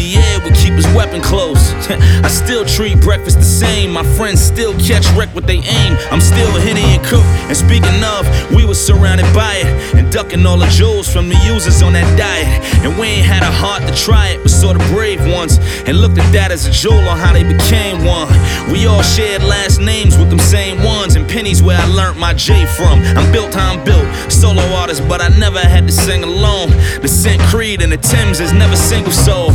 yeah, we keep his weapon close. I still treat breakfast the same. My friends still catch wreck with they aim. I'm still Henny and Cook. And speaking of, we were surrounded by it and ducking all the jewels from the users on that diet. And we ain't had a heart to try it, but saw the brave ones and looked at that as a jewel on how they became one. We all shared last names with them same ones, and Penny's where I learned my J from. I'm built how I'm built, solo artist, but I never had to sing alone. The St. Creed and the Thames is never single soul.